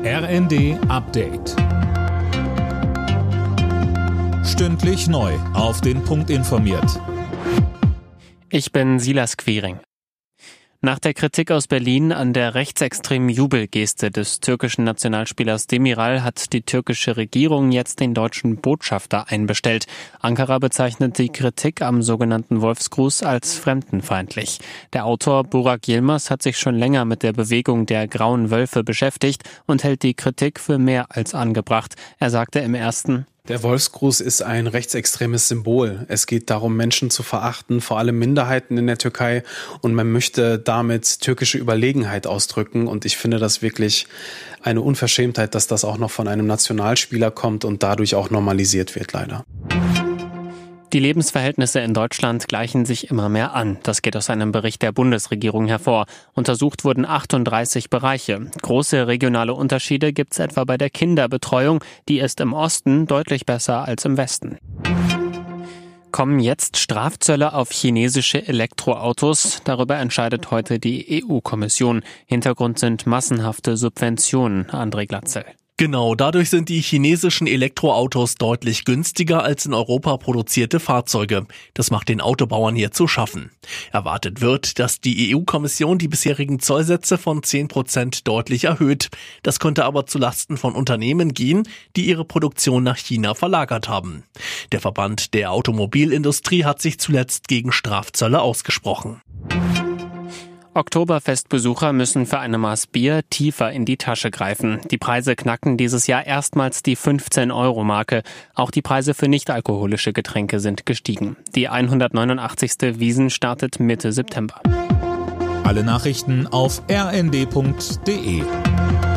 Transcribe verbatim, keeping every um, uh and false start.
R N D Update. Stündlich neu auf den Punkt informiert. Ich bin Silas Quiring. Nach der Kritik aus Berlin an der rechtsextremen Jubelgeste des türkischen Nationalspielers Demiral hat die türkische Regierung jetzt den deutschen Botschafter einbestellt. Ankara bezeichnet die Kritik am sogenannten Wolfsgruß als fremdenfeindlich. Der Autor Burak Yilmaz hat sich schon länger mit der Bewegung der Grauen Wölfe beschäftigt und hält die Kritik für mehr als angebracht. Er sagte im ersten: Der Wolfsgruß ist ein rechtsextremes Symbol. Es geht darum, Menschen zu verachten, vor allem Minderheiten in der Türkei. Und man möchte damit türkische Überlegenheit ausdrücken. Und ich finde das wirklich eine Unverschämtheit, dass das auch noch von einem Nationalspieler kommt und dadurch auch normalisiert wird, leider. Die Lebensverhältnisse in Deutschland gleichen sich immer mehr an. Das geht aus einem Bericht der Bundesregierung hervor. Untersucht wurden achtunddreißig Bereiche. Große regionale Unterschiede gibt es etwa bei der Kinderbetreuung. Die ist im Osten deutlich besser als im Westen. Kommen jetzt Strafzölle auf chinesische Elektroautos? Darüber entscheidet heute die E U-Kommission. Hintergrund sind massenhafte Subventionen. André Glatzel. Genau, dadurch sind die chinesischen Elektroautos deutlich günstiger als in Europa produzierte Fahrzeuge. Das macht den Autobauern hier zu schaffen. Erwartet wird, dass die E U-Kommission die bisherigen Zollsätze von zehn Prozent deutlich erhöht. Das könnte aber zulasten von Unternehmen gehen, die ihre Produktion nach China verlagert haben. Der Verband der Automobilindustrie hat sich zuletzt gegen Strafzölle ausgesprochen. Oktoberfestbesucher müssen für eine Maß Bier tiefer in die Tasche greifen. Die Preise knacken dieses Jahr erstmals die fünfzehn-Euro-Marke. Auch die Preise für nicht-alkoholische Getränke sind gestiegen. Die hundertneunundachtzigste Wiesn startet Mitte September. Alle Nachrichten auf r n d punkt d e.